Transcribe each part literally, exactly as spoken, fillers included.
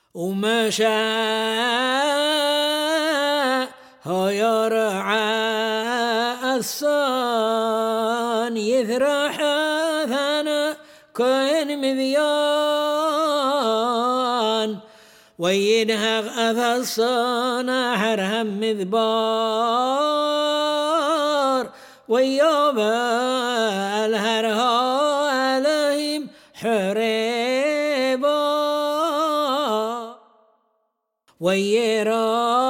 ومشى هو يرعى الصان يذرح ثنا كين مذيان وينهغ أثى الصان حرهم مذبار ويوم الهرها عليهم حريبا ويرى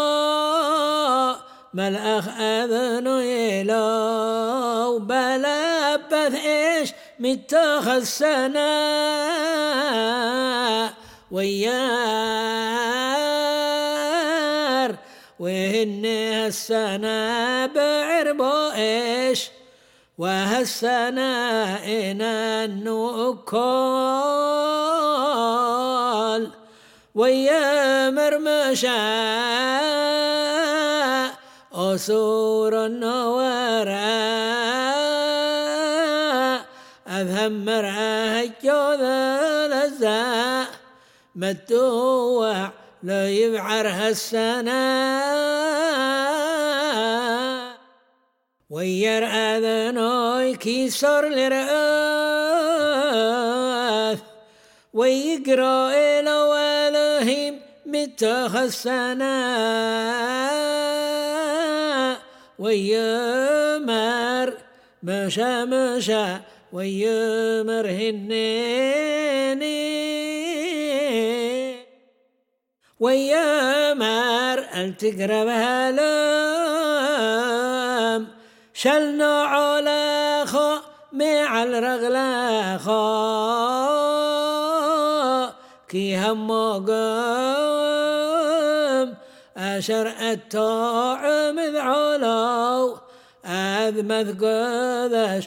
ملأخ أذنو يلو بلبث إيش متخذ سنة ويار وهن السنة بعربو إيش وهالسنة إن النوكال ويا مرمشا أسور النوراء أذهم مرعاه الجوذة لزاء متوع لا يبعرها السنة وير أذنوي كيسر لرأث ويقرأ إلى والهم متخسنا ويمر مشى مشى ويمر هنيني ويمر التقرب هلام شلنا على خو مع الرغلا خو كي هم قام أشر الطاعم ذعلو أذمذ قذش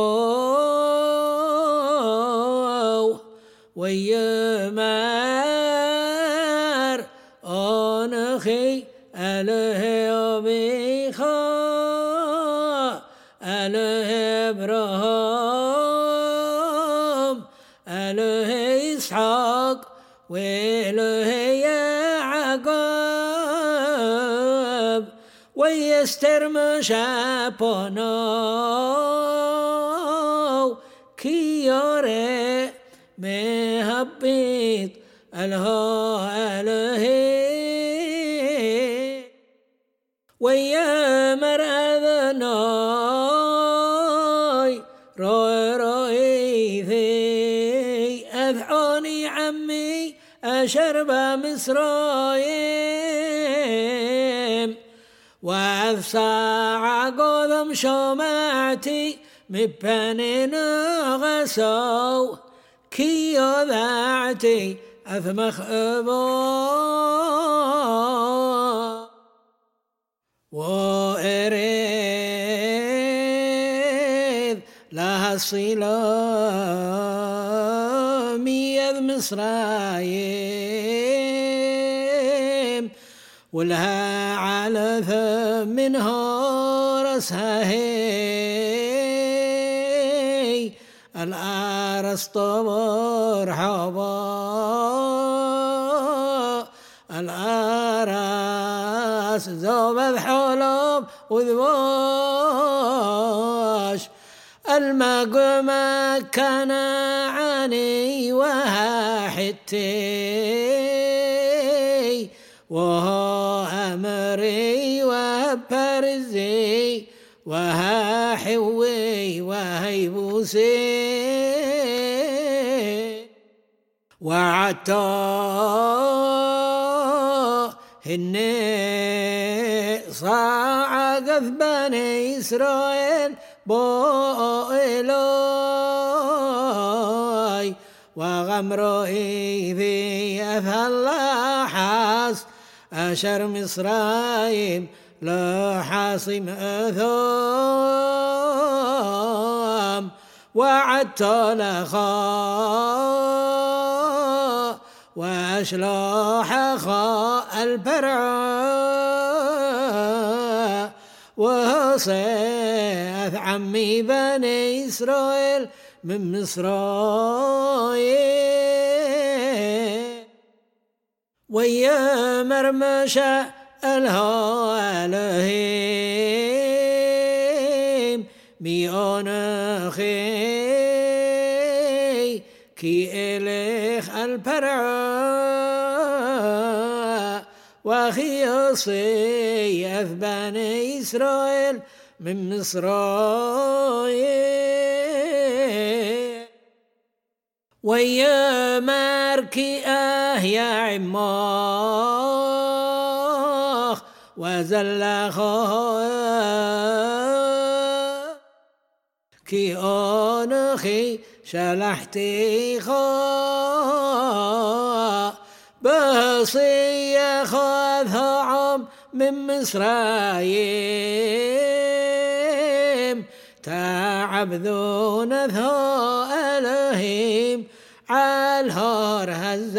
هو ويمار أنخي أله يبيخا أله إبراهيم أله إسحاق وإله يعقوب ويسترمش أبونو كي يرى مهبط الها ألهي ويامر أذناي روي روي ذي أذعوني عمي أشرب مصرايم وأذساع قذم شمعتي مبنين غسو كي يذعتي أثمخ أبو وأريد لها الصلام يذ مصرايم ولها على منها رسها هي الأرس طبر حبا الأرس زوبذ حلوب وذباش المقوم كان عني وها حتي وها أمري وبرزي وها حوي وهي بوسي وعطا هني صاع قذ بني إسرائيل بو إلوي وغمرو إيذي أفهلا حاس أشر مصرايم لا حاصم أثام وعدت لخا وأشلاح خاء البرع وصيث عمي بني إسرائيل من مصرايم ويا مرمشة الهالهيم ميون خي كي إليخ البرع وخيصي بني إسرائيل من مصرايل ويا ماركي آه يا عماخ وزلخا كي أنخي شلحتي خا بصي خذها عم من مصرايم تعبدون ذا ألهيم عالهار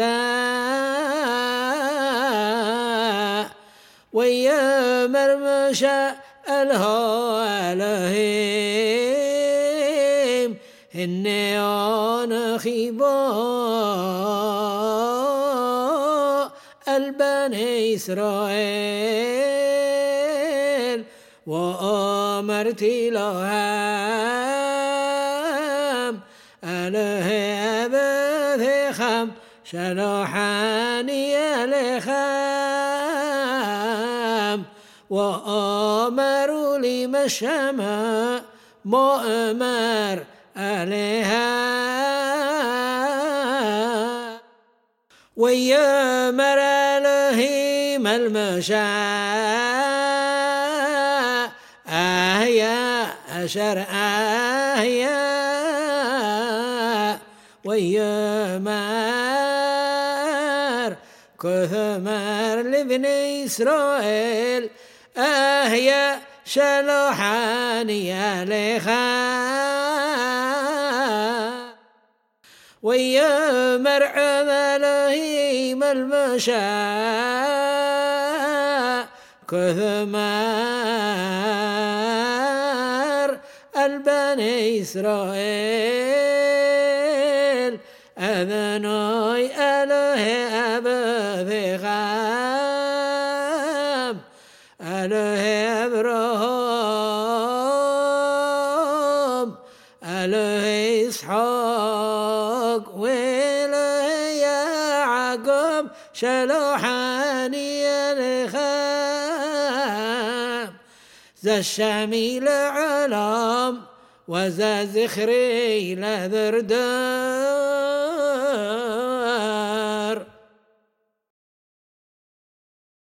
هزاء ويا مرمشة الهالهيم إني أنا خباء البني إسرائيل وأمرت لهم أله بذخم شلحاني لخام وأمروا لي مشما مؤمر عليها ويا مرالهيم المشاء آهيا أشر آهيا ويا مار كثمر لبني إسرائيل آهيا شلحاني عليها ويا مرعى ملاهيم المشاء كثمار البني إسرائيل أذنوي أله أبذغام أله أبراهام أله إسحاق وله يعقوب شلحاني الخام ذا الشميل علام وذا زخري لذردان